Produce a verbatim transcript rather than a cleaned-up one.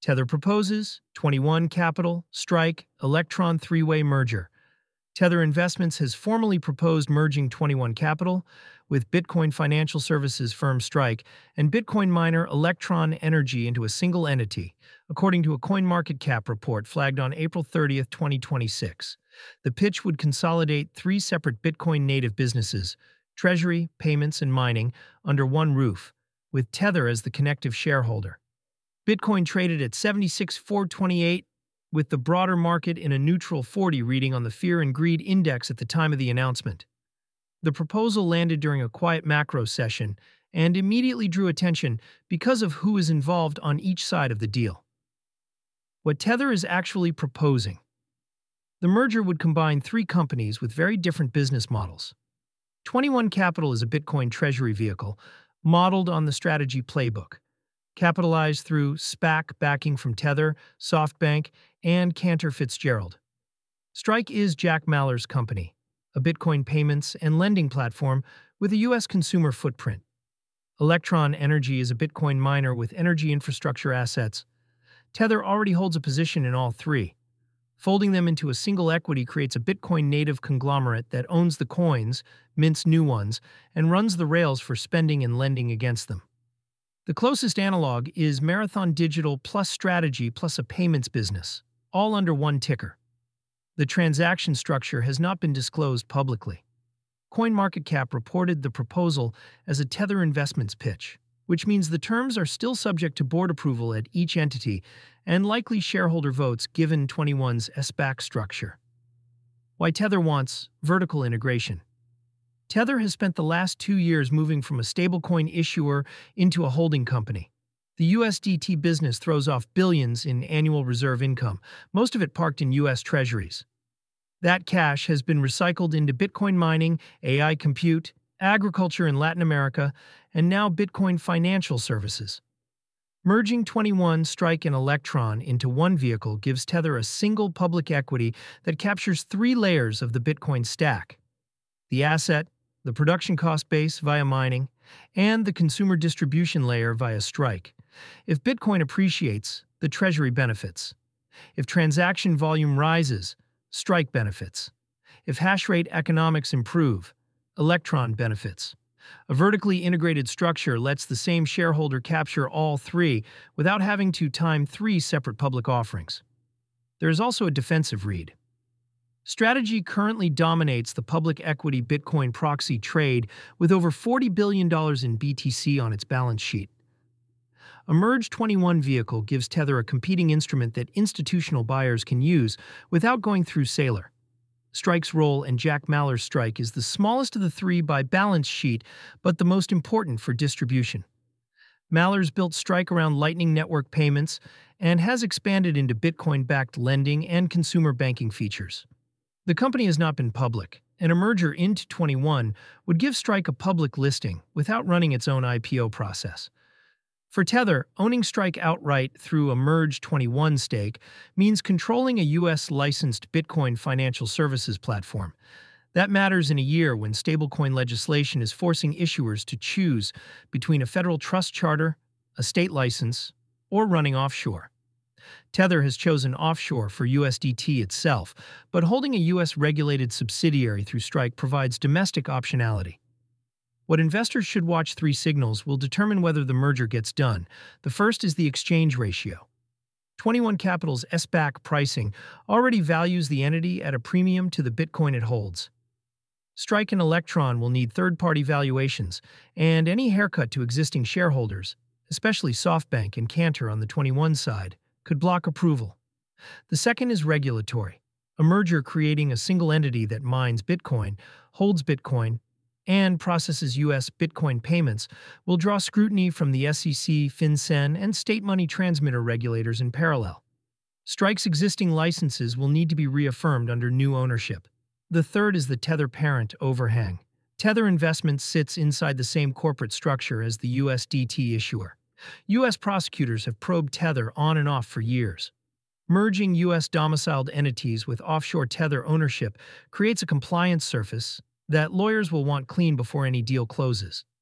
Tether proposes twenty-one Capital, Strike, Electron three-way merger. Tether Investments has formally proposed merging twenty-one Capital with Bitcoin financial services firm Strike and Bitcoin miner Electron Energy into a single entity, according to a CoinMarketCap report flagged on April thirtieth, twenty twenty-six. The pitch would consolidate three separate Bitcoin-native businesses, treasury, payments, and mining, under one roof, with Tether as the connective shareholder. Bitcoin traded at seventy-six thousand four hundred twenty-eight, with the broader market in a neutral forty reading on the Fear and Greed Index at the time of the announcement. The proposal landed during a quiet macro session and immediately drew attention because of who is involved on each side of the deal. What Tether is actually proposing. The merger would combine three companies with very different business models. twenty-one Capital is a Bitcoin treasury vehicle modeled on the strategy playbook, capitalized through SPAC backing from Tether, SoftBank, and Cantor Fitzgerald. Strike is Jack Mallers' company, a Bitcoin payments and lending platform with a U S consumer footprint. Electron Energy is a Bitcoin miner with energy infrastructure assets. Tether already holds a position in all three. Folding them into a single equity creates a Bitcoin-native conglomerate that owns the coins, mints new ones, and runs the rails for spending and lending against them. The closest analog is Marathon Digital plus Strategy plus a payments business, all under one ticker. The transaction structure has not been disclosed publicly. CoinMarketCap reported the proposal as a Tether Investments pitch, which means the terms are still subject to board approval at each entity and likely shareholder votes given twenty-one's SPAC structure. Why Tether wants vertical integration. Tether has spent the last two years moving from a stablecoin issuer into a holding company. The U S D T business throws off billions in annual reserve income, most of it parked in U S treasuries. That cash has been recycled into Bitcoin mining, A I compute, agriculture in Latin America, and now Bitcoin financial services. Merging twenty-one, Strike, and Electron into one vehicle gives Tether a single public equity that captures three layers of the Bitcoin stack: the asset, the production cost base via mining, and the consumer distribution layer via Strike. If Bitcoin appreciates, the treasury benefits. If transaction volume rises, Strike benefits. If hash rate economics improve, Electron benefits. A vertically integrated structure lets the same shareholder capture all three without having to time three separate public offerings. There is also a defensive read. Strategy currently dominates the public equity Bitcoin proxy trade with over forty billion dollars in B T C on its balance sheet. A Merge twenty-one vehicle gives Tether a competing instrument that institutional buyers can use without going through Saylor. Strike's role and Jack Mallers' Strike is the smallest of the three by balance sheet, but the most important for distribution. Mallers built Strike around Lightning Network payments and has expanded into Bitcoin-backed lending and consumer banking features. The company has not been public, and a merger into twenty-one would give Strike a public listing without running its own I P O process. For Tether, owning Strike outright through a Merge twenty-one stake means controlling a U S-licensed Bitcoin financial services platform. That matters in a year when stablecoin legislation is forcing issuers to choose between a federal trust charter, a state license, or running offshore. Tether has chosen offshore for U S D T itself, but holding a U S-regulated subsidiary through Strike provides domestic optionality. What investors should watch three signals will determine whether the merger gets done. The first is the exchange ratio. twenty-one Capital's SPAC pricing already values the entity at a premium to the Bitcoin it holds. Strike and Electron will need third-party valuations, and any haircut to existing shareholders, especially SoftBank and Cantor on the twenty-one side, could block approval. The second is regulatory. A merger creating a single entity that mines Bitcoin, holds Bitcoin, and processes U S Bitcoin payments will draw scrutiny from the S E C, FinCEN, and state money transmitter regulators in parallel. Strike's existing licenses will need to be reaffirmed under new ownership. The third is the Tether parent overhang. Tether Investments sits inside the same corporate structure as the U S D T issuer. U S prosecutors have probed Tether on and off for years. Merging U S-domiciled entities with offshore Tether ownership creates a compliance surface that lawyers will want clean before any deal closes.